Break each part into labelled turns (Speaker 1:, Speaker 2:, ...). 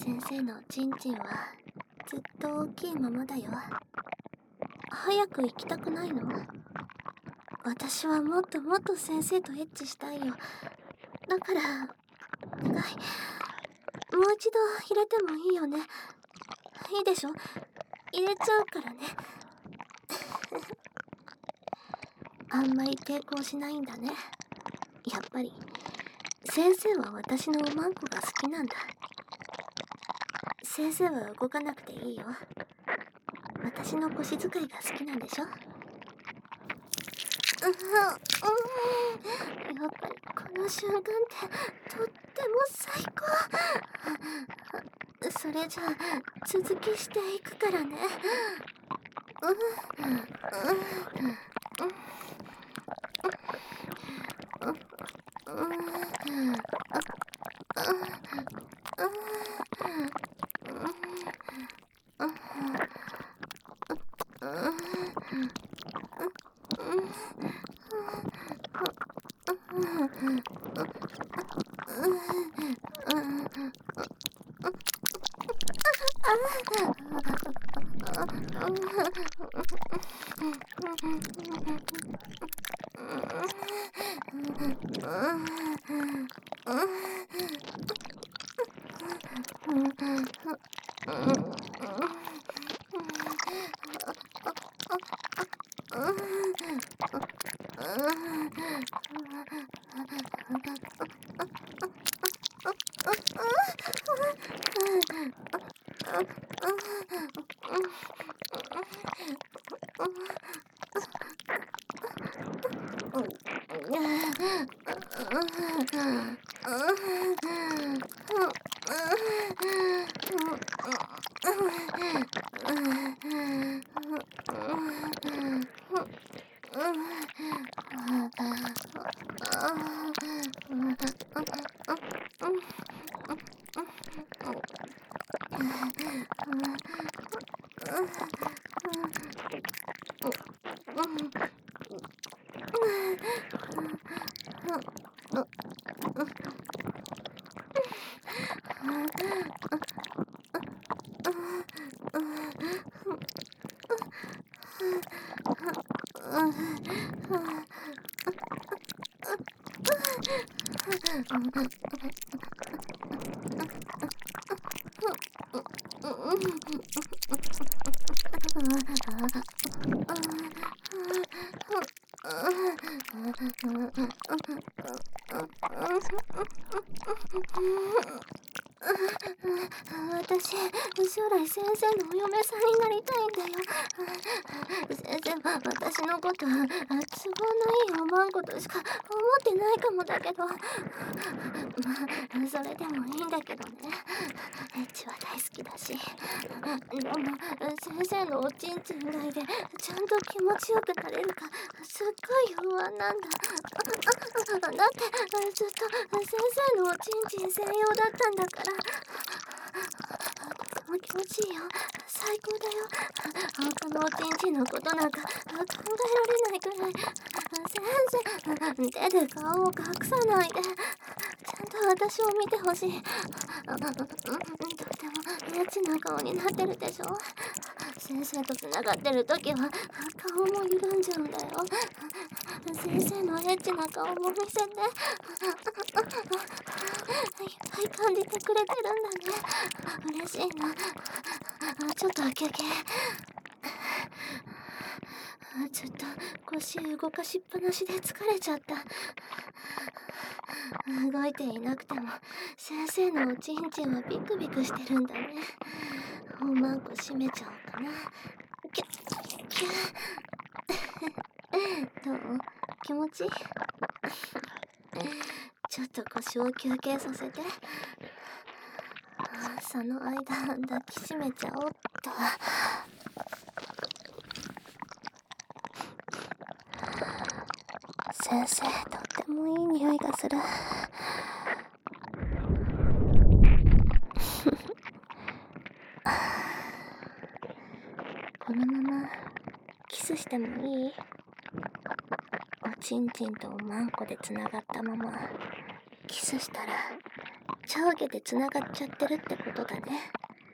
Speaker 1: 先生のチンチンはずっと大きいままだよ。早く行きたくないの？私はもっともっと先生とエッチしたいよ。だから、お願い。もう一度入れてもいいよね。いいでしょ？入れちゃうからね。あんまり抵抗しないんだね。やっぱり、先生は私のおまんこが好きなんだ。先生は動かなくていいよ。私の腰使いが好きなんでしょ？やっぱりこの瞬間ってとっても最高。それじゃあ続きしていくからね。私、将来先生のお嫁さんになりたいんだよ。先生は私のこと、都合のいいおまんことしか思ってないかもだけど、まあ、それでもいいんだけどね。エッチは大好きだし。でも、先生のおちんちん以外でちゃんと気持ちよくなれるか、すっごい不安なんだ。だって、ずっと先生のおちんちん専用だったんだから。とても気持ちいいよ。最高だよ。他のおちんちんのことなんか考えられないくらい。先生、手で顔を隠さないで。ちゃんと私を見てほしい。とってもエッチな顔になってるでしょ。先生と繋がってる時は顔も緩んじゃうんだよ。先生のエッチな顔も見せて。いっぱい感じてくれてるんだね。嬉しいな。ちょっと休憩。ちょっと腰動かしっぱなしで疲れちゃった。動いていなくても先生のおちんちんはビクビクしてるんだね。おまんこ閉めちゃおうかな。キュッキュッどう？気持ちいい？ちょっと腰を休憩させて。その間抱きしめちゃおうっと。先生、とってもいい匂いがする。このままキスしてもいい？おちんちんとおまんこでつながったままキスしたら上下でつながっちゃってるってことだね。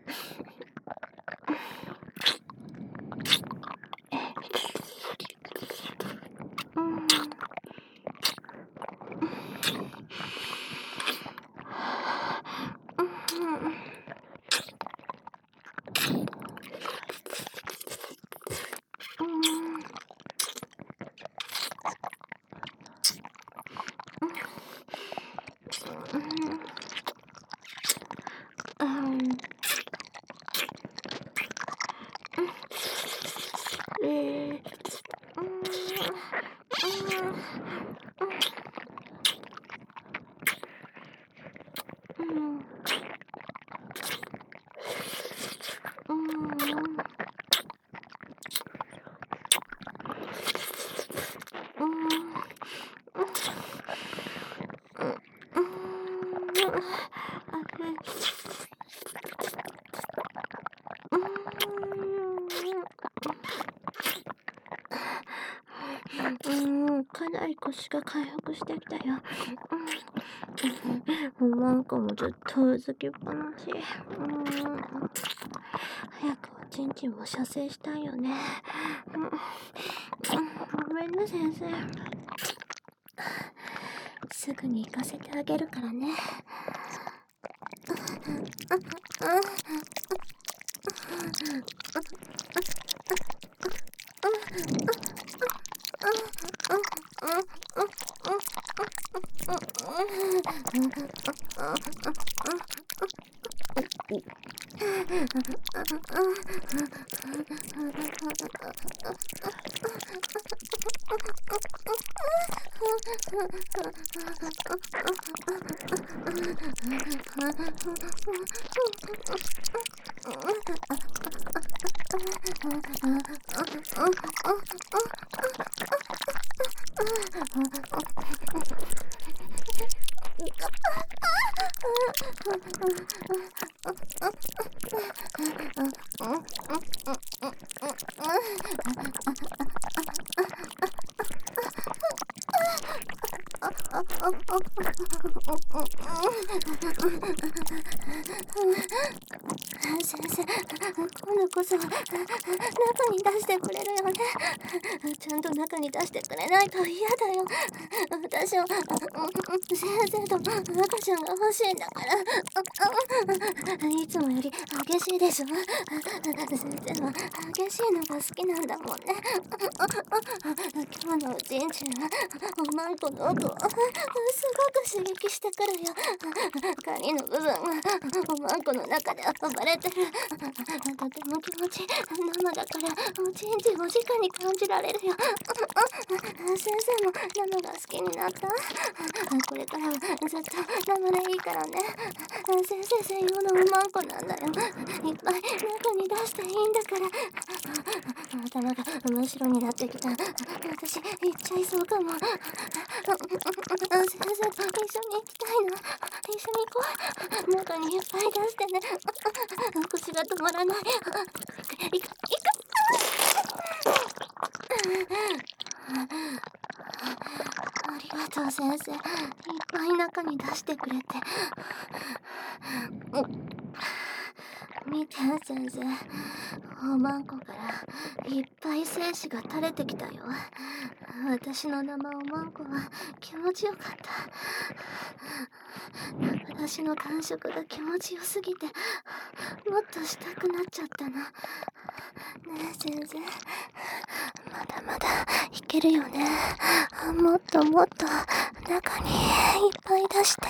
Speaker 1: かなり腰が回復してきたよ。おまんこもずっとうずきっぱなし。早くおちんちんも射精したいよね。ごめんね先生。すぐに行かせてあげるからね。先生、今度こそ中に出してくれるよね。ちゃんと中に出してくれないと嫌だよ。私は先生と赤ちゃんが欲しいんだから。いつもより激しいでしょ。先生は激しいのが好きなんだもんね。今日のおちんちんはおまんこの奥をすごく刺激してくるよ。カニの部分はおまんこの中で暴れてる。とても気持ち生だからおちんちんを直に感じられるよ。先生も生が好きになった？これからはずっと生でいいからね。先生専用のおまんこなんだよ。いっぱい中に出していいんだから。頭が真っ白になってきた。私行っちゃいそうかも。先生と一緒に行きたいな。一緒に行こう。中にいっぱい出してね。腰が止まらない。いく。ありがとう先生。いっぱい中に出してくれて。見て先生、おまんこからいっぱい精子が垂れてきたよ。私の生おまんこは気持ちよかった。私の感触が気持ちよすぎてもっとしたくなっちゃったの。ねえ先生、まだまだいけるよね。もっともっと中にいっぱい出して。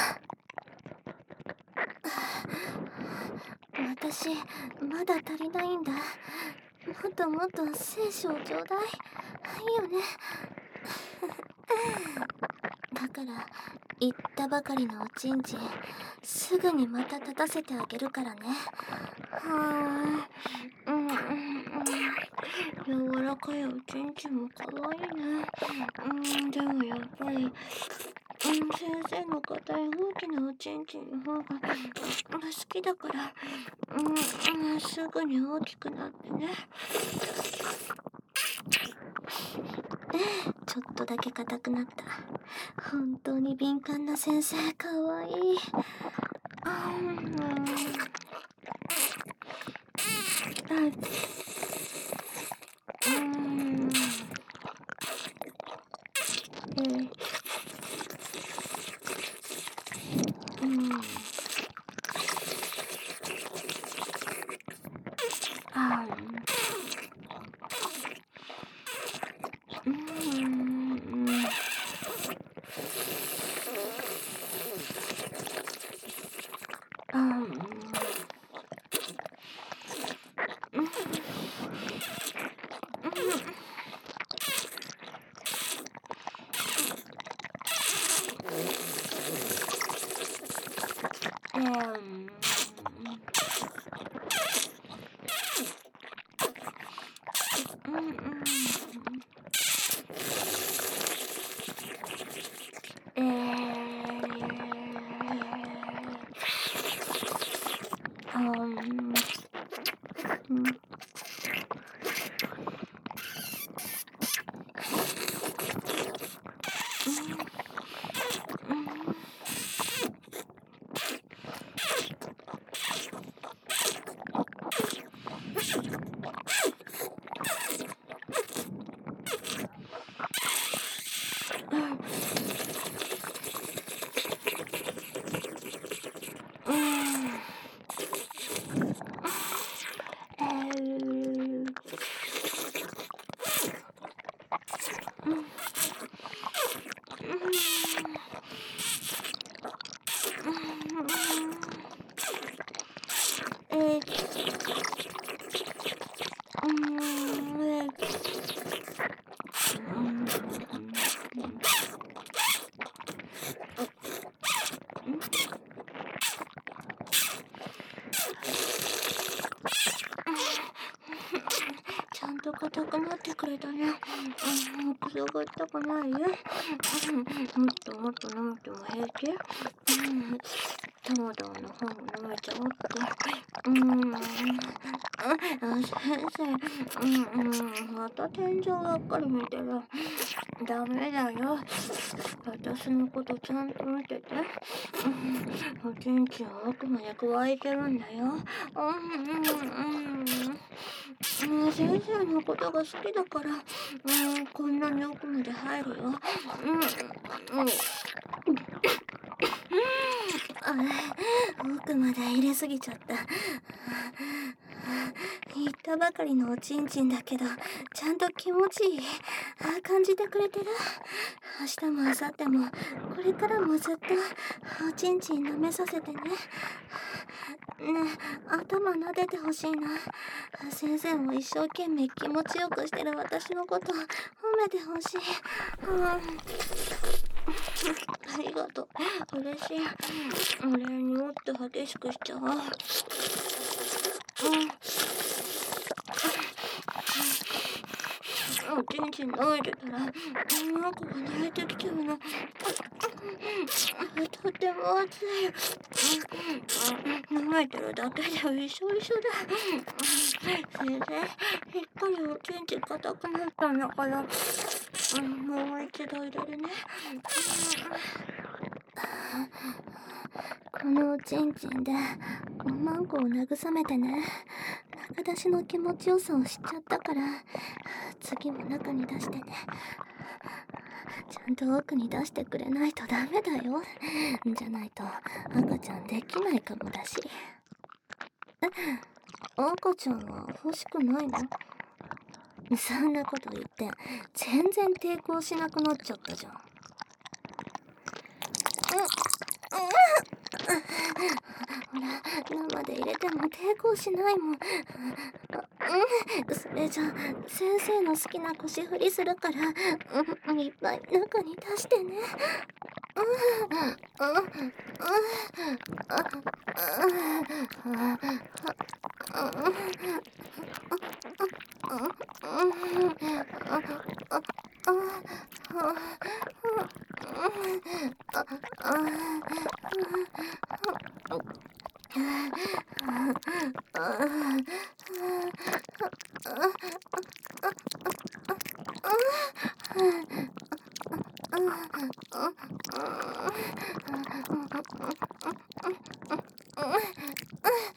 Speaker 1: 私まだ足りないんだ。もっともっと精子をちょうだい。いいよね。だから言ったばかりのおちんちんすぐにまた立たせてあげるからね。柔らかいおちんちんも可愛いね。でもやっぱり先生の硬い大きなおちんちんの方が好きだから、すぐに大きくなってね。ちょっとだけ硬くなった。 本当に敏感な先生かわいい。ちゃんと硬くなってくれたね。くすぐったくないよ。もっともっと飲んでも平気。トマトの方も飲めちゃおうって。先生、また天井ばっかり見てる。ダメだよ。私のことちゃんと見てて。おちんちんは奥まで加えてるんだよ。先生のことが好きだから、こんなに奥まで入るよ。奥まで入れすぎちゃった。言ったばかりのおちんちんだけど、ちゃんと気持ちいい。感じてくれてる？明日も明後日も、これからもずっと、おちんちん舐めさせてね。ねえ、頭撫でてほしいな。先生も一生懸命気持ちよくしてる私のこと、褒めてほしい。ありがとう。嬉しい。俺にもっと激しくしちゃおう。おちんちん舐めてたら、女の子が泣いてきちゃうの。とても熱い。舐めてるだけでびしょびしょだ。先生、しっかりおちんちん硬くなったんだから、もう一度入れるね。このおちんちんでおまんこを慰めてね。中出しの気持ちよさを知っちゃったから、次も中に出してね。ちゃんと奥に出してくれないとダメだよ。じゃないと赤ちゃんできないかもだし。赤ちゃんは欲しくないの？そんなこと言って全然抵抗しなくなっちゃったじゃん。ほら、生で入れても抵抗しないもん。それじゃ先生の好きな腰振りするから、いっぱい中に出してね。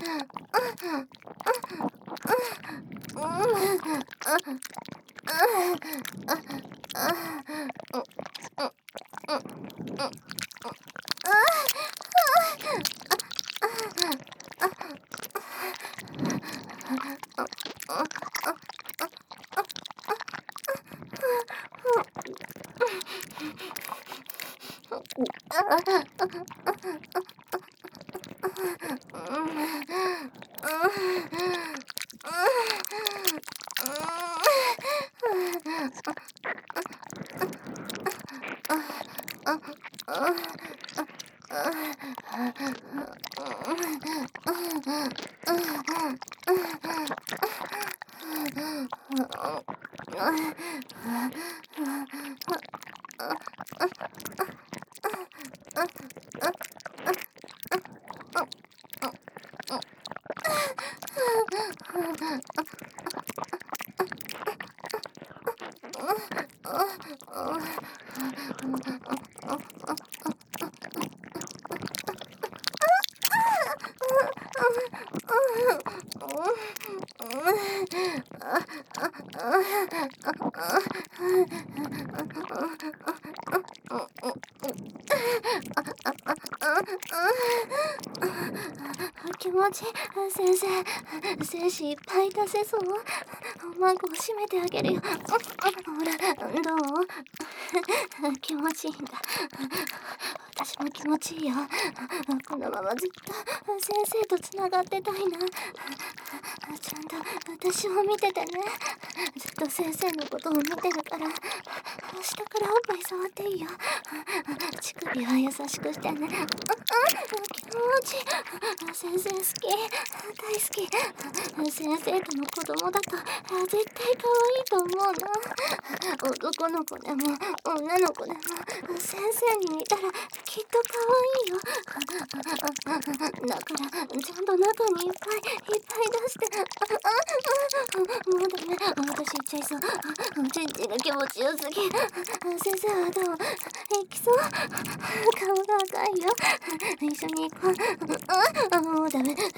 Speaker 1: 気持ち、先生、精子いっぱい出せそう。おまんこを閉めてあげるよ。ほら、どう？気持ちいいんだ。私も気持ちいいよ。このままずっと先生とつながってたいな。ちゃんと私を見ててね。ずっと先生のことを見てるから、下からおっぱい触っていいよ。乳首は優しくしてね。気持ちいい。先生好き。大好き。先生との子供だと絶対可愛いと思うな。男の子でも女の子でも先生に似たらきっと可愛いよ。だからちゃんと中にいっぱい出して。もうダメ、私行っちゃいそう。ちんちんが気持ちよすぎ。先生はどう？行きそう？顔が赤いよ。一緒に行こう。もうダメ。行く。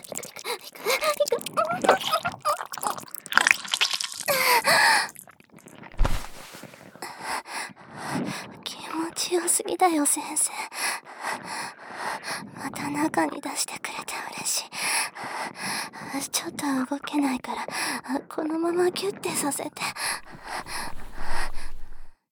Speaker 1: 気持ちよすぎだよ、先生。また中に出してくれて嬉しい。ちょっと動けないからこのままギュッてさせて。